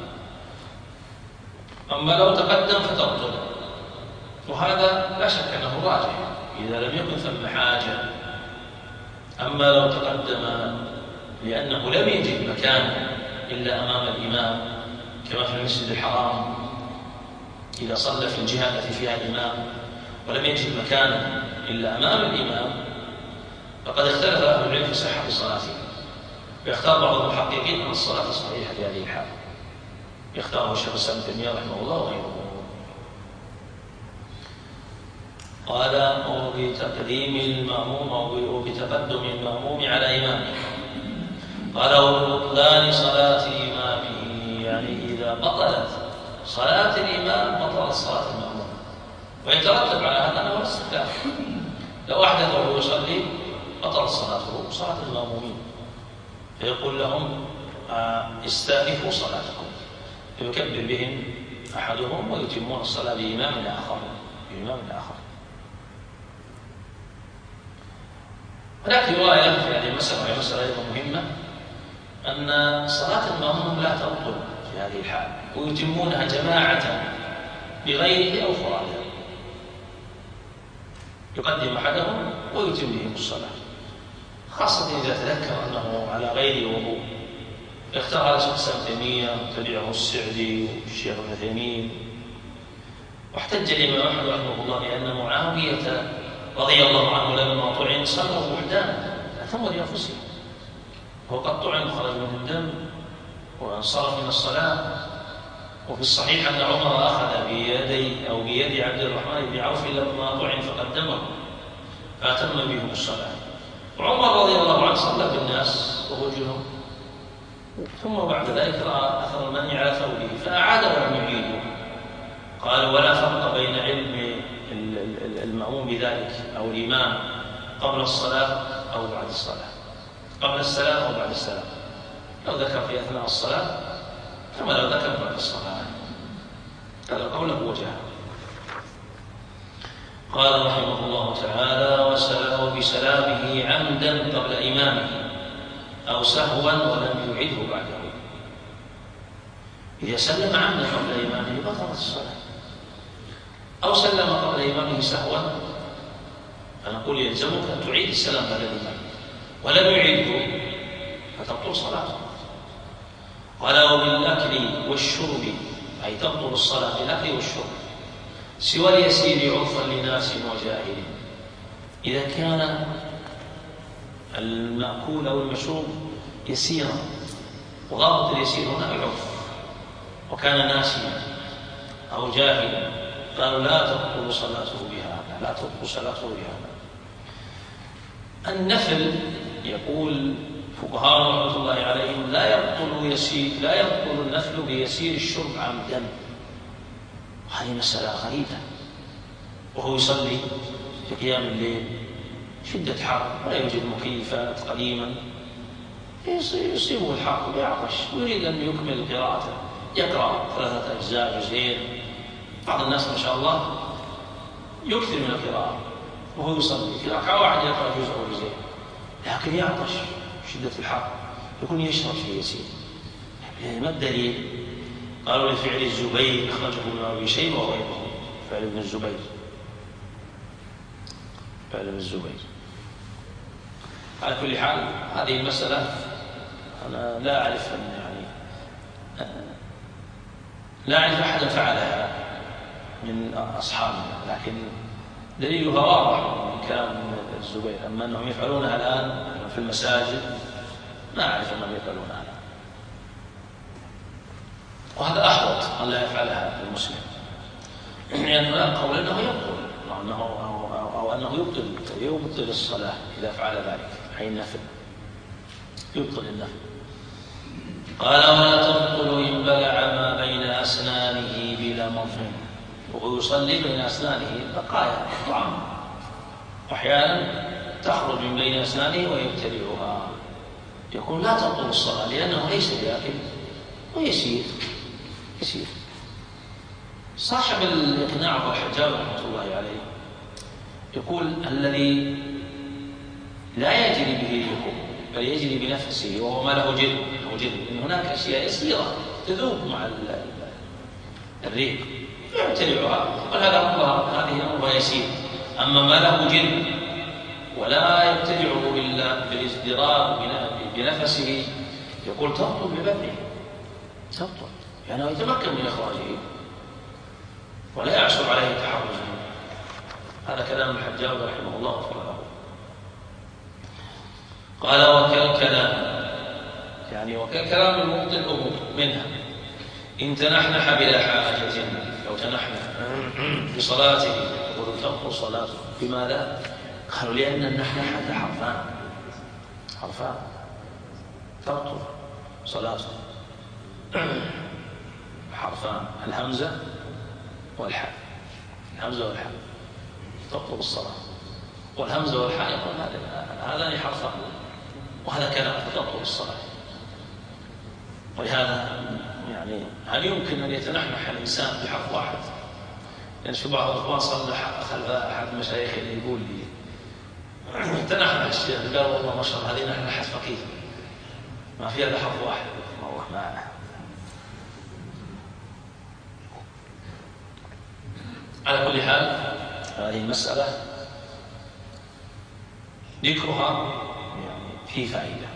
أما لو تقدم فتبطل، وهذا لا شك أنه راجح إذا لم يكن ثم حاجة. أما لو تقدم لأنه لم يجد مكان إلا أمام الإمام، كما في المسجد الحرام إذا صلى في الجهة التي فيها الإمام ولم يجد مكانا إلا أمام الإمام، فقد اختلف أهل العلم في صحة صلاته، ويختار بعض المحققين أن الصلاة صحيحة في هذه الحال، يختاره الشيخ الإسلام ابن تيمية رحمه الله وغيره. قال: وبتقديم المأموم وبتقدم المأموم على إمامه. قال: وبطلان صلاة إمامه، يعني إذا بطلت صلاة الإمام بطلت صلاة المأموم، ويترتب على هذا أنه الاستخلاف، لو أحدث وهو يصلي بطلت صلاته صلاة المأمومين، فيقول لهم: استأنفوا صلاتكم، فيكبر بهم أحدهم ويتمون الصلاة بإمام آخر. هناك رواية في هذه المسألة، وهي مسألة أيضا مهمة، أن صلاة المأموم لا تبطل في هذه الحال، ويتمونها جماعة بغيره أو فرادى، يقدم أحدهم ويتم بهم الصلاة، خاصة إذا تذكر أنه على غير وضوء. اختار الشيخ الإسلام ابن تيمية وتبعه السعدي والشيخ ابن عثيمين، واحتج الإمام أحمد رحمه الله بأن معاوية رضي الله عنه لما طعن صلوا وحدانا أتموا لأنفسهم، وقد طعن وخرج منه الدم وانصرف من الصلاة. وفي الصحيح أن عمر أخذ بيد عبد الرحمن بن عوف لما طعن فقدمه فأتم بهم الصلاة. وعمر رضي الله عنه صلى بالناس وهو جنوب، ثم بعد ذلك رأى أثر المني على ثوبه فأعاده ولم يعيده. قال: ولا فرق بين علم المأموم بذلك أو الإمام قبل الصلاة أو بعد الصلاة، قبل السلام أو بعد السلام، لو ذكر في أثناء الصلاة كما لو ذكر بعد الصلاة، هذا قوله وجهه. قال رحمه الله تعالى: وبسلامه عمدا قبل إمامه أو سهوا ولم يعده بعده. إذا سلم عمدا قبل إمامه بطلت الصلاة، أو سلم قبل إمامه سهوا فنقول يلزمك أن تعيد السلام بعد الإمام، ولم يعده فتبطل صلاته. قال: وبالأكل والشرب، أي تبطل الصلاة بالأكل والشرب، سوى اليسير عرفا لناس وجاهل. إذا كان المأكول أو المشروب يسيرا، وضابط اليسير هنا العرف، وكان ناسيا أو جاهلا، قالوا لا تبطل صلاته بهذا. النفل يقول فقهاء رحمة الله عليهم لا يبطل النفل بيسير الشرب عمدا. هذه مسألة غريبة، وهو يصلي في قيام الليل شدة حر ولا يوجد مكيفات قديما، يصيبه الحر ويعطش ويريد أن يكمل قراءته، يقرأ 3 أجزاء جزئين. بعض الناس ما شاء الله يكثر من القراءة وهو يصلي في ركعة واحدة يقرأ جزء أو جزئين، لكن يعطش شدة الحر يكون يشرب شيء يسير. يعني ما الدليل؟ قالوا لفعل الزبير أخرجه ابن أبي شيبة وغيره، فعل ابن الزبير، فعل ابن الزبير. على كل حال هذه المسألة أنا لا أعرف لا أعرف أحدا فعلها من أصحابنا، لكن دليلها واضح من كلام الزبير. أما أنهم يفعلونها الآن في المساجد ما أعرف أنهم يفعلونها الآن، وهذا أحوط أن لا يفعلها المسلم، لأن هناك قول أنه يبطل أو أنه يبطل الصلاة إذا فعل ذلك، أي النفل يبطل النفل. قال ولا تبطل إن بلع ما بين أسنانه بلا مضغ، وهو يصلي بين أسنانه بقايا الطعام، وأحيانا تخرج من بين أسنانه ويبتلعها، يقول لا تبطل الصلاة لأنه ليس بآكل ويسير. صاحب الإقناع والحجاب رحمة الله عليه يقول الذي لا يجري به ريقه بل يجري بنفسه وهو ما له جلد، إن هناك أشياء يسيرة تذوب مع الريق فيبتلعها، هذه أمرها يسير. أما ما له جلد ولا يبتلعه إلا بالازدراء بنفسه يقول تبطل ببدنه، تبطل يعني يتمكن من إخراجه ولا يعسر عليه تحرزه. هذا كلام الحجاج رحمه الله وفقه. قال وكالكلام، يعني وكالكلام المبطل منها إن تنحنح بلا حاجة، لو تنحنح في صلاته يقول تبطل صلاته. بماذا؟ قالوا لأن النحنحة حرفان تبطل صلاته، حرفان الهمزة والحاء، تبطل الصلاة، والهمزة والحاء يقول هذان حرفان وهذا كلام تبطل الصلاة. ولهذا يعني هل يمكن أن يتنحنح الإنسان بحرف واحد؟ يعني في بعض الأخوان صلى خلف أحد المشايخ اللي يقول لي تنحنح الشيخ، قال والله ما شاء الله هذه نحنحة فقيه ما فيها إلا حرف واحد. الله معه. على كل حال هذه المسألة ذكرها يعني في فائدة.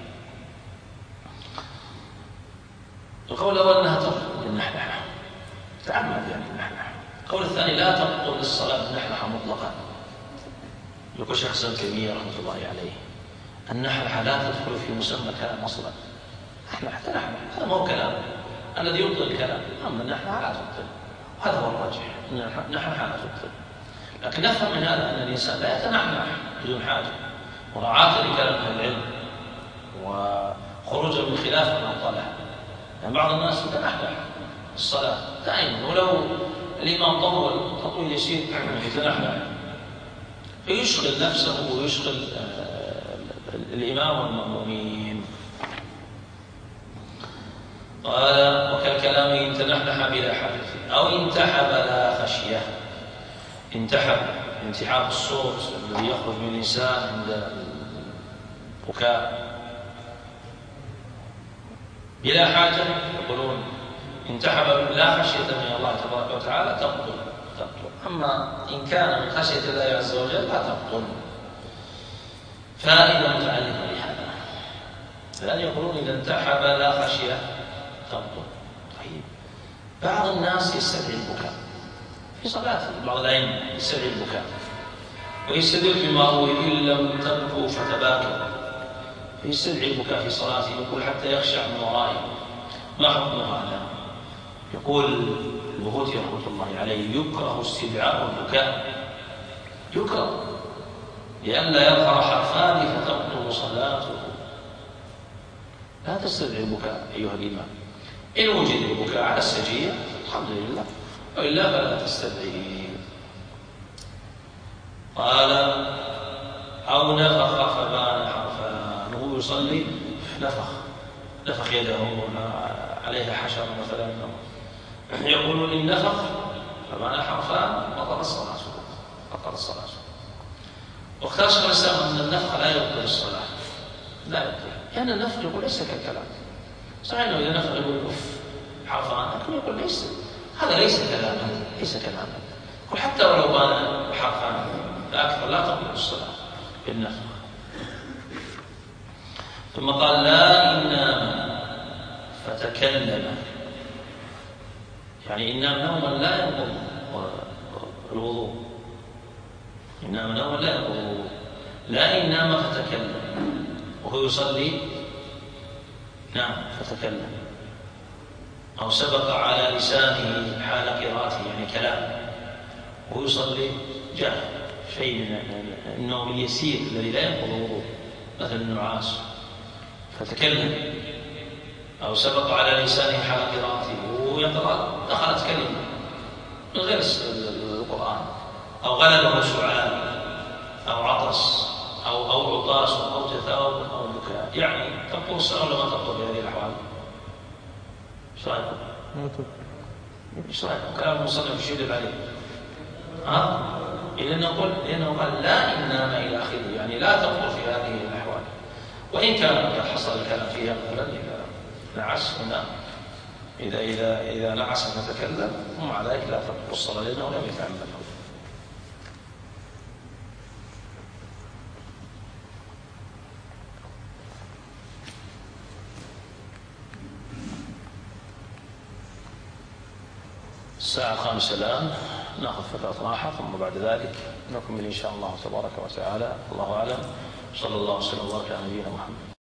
القول الأول أنها تبطل النحنحة، تعمد يعني النحنحة. القول الثاني لا تبطل الصلاة النحنحة مطلقا. يقول شيخ الإسلام ابن تيمية رحمة الله عليه النحنحة لا تدخل في مسمى الكلام أصلا. نحنحة هذا ما هو كلام الذي يبطل الكلام، أما النحنحة لا تبطل، هذا هو الراجح، النحنحة لا تبطل. لكن نفهم من هذا أن الإنسان لا يتنحنح بدون حاجة، مراعاة لكلام أهل العلم وخروجا من خلاف ما طالع. يعني بعض الناس يتنحنح الصلاة دائما، ولو الإمام طول تطويل يسير يتنحنح فيشغل نفسه ويشغل الإمام والمأمومين. قال وكالكلام إن تنحنح بلا حاجة أو انتحب لا خشية. انتحاب الصوت الذي يخرج من الإنسان عند البكاء بلا حاجة، يقولون انتحب لا خشية من الله تبارك وتعالى تبطل. أما إن كان من خشية الله عز وجل لا تبطل. فائدة متعلقة بهذا، فلان يقولون إذا انتحب لا خشية تبطل. طيب بعض الناس يستدعي البكاء في صلاته، بعض الأئمة يستدعي البكاء ويستدل بما روي إن لم تبكوا فتباكوا، فيستدعي البكاء في صلاته يقول حتى يخشع من ورائه. ما حكم هذا؟ يقول البهوتي رحمة الله عليه يكره استدعاء البكاء، يكره لئلا يظهر حرفان فتبطل صلاته. لا تستدعي البكاء أيها الإمام، إن وجد البكاء على السجية الحمد لله، وإلا فلا تستدعي. قال أو نفخ فبان حرفان، وهو يصلي نفخ يده عليها حشر مثلا، يقولون إن نفخ فبان حرفان بطل الصلاة. واختار شيخ الإسلام أن النفخ لا يبطل الصلاة، لا يبطل، لأن النفخ يقول ليس كالكلام. صحيح أنه إذا نفخ يقول أف حرفان، لكن يقول هذا ليس كلاما، ليس كلاما. وحتى ولو بان حرفان أكثر لا تقبل الصلاة بالنفخ. ثم قال لا إن نام فتكلم، يعني إن نام نوما لا ينقض الوضوء، إن نام نوما لا ينقض الوضوء، لا إن نام فتكلم وهو يصلي نعم فتكلم، أو سبق على لسانه حال قراءته يعني كلام وهو يصلي جاء شيء من النوم اليسير الذي لا ينقض الوضوء مثل النعاس فتكلم، أو سبق على لسانه حال قراءته وهو يقرأ دخلت كلمة من غير القرآن، أو غلبه سعال أو عطس أو عطاس أو تثاؤب أو بكاء، يعني تبطل الصلاة ولا ما تبطل بهذه الأحوال؟ ايش رايكم؟ ايش رايكم؟ كلام المصنف يشير عليه. لأنه قال لا إن نام إلى آخره، يعني لا تبطل في هذه الأحوال، وإن كان قد حصل الكلام فيها مثلا إذا نعس ونام، إذا نعس فتكلم ومع ذلك لا تبطل الصلاة لأنه لم يتعمد. الساعة 5 الآن، نأخذ فترة راحة ثم بعد ذلك نكمل إن شاء الله تبارك وتعالى. الله أعلم، صلى الله وسلم وبارك على نبينا محمد.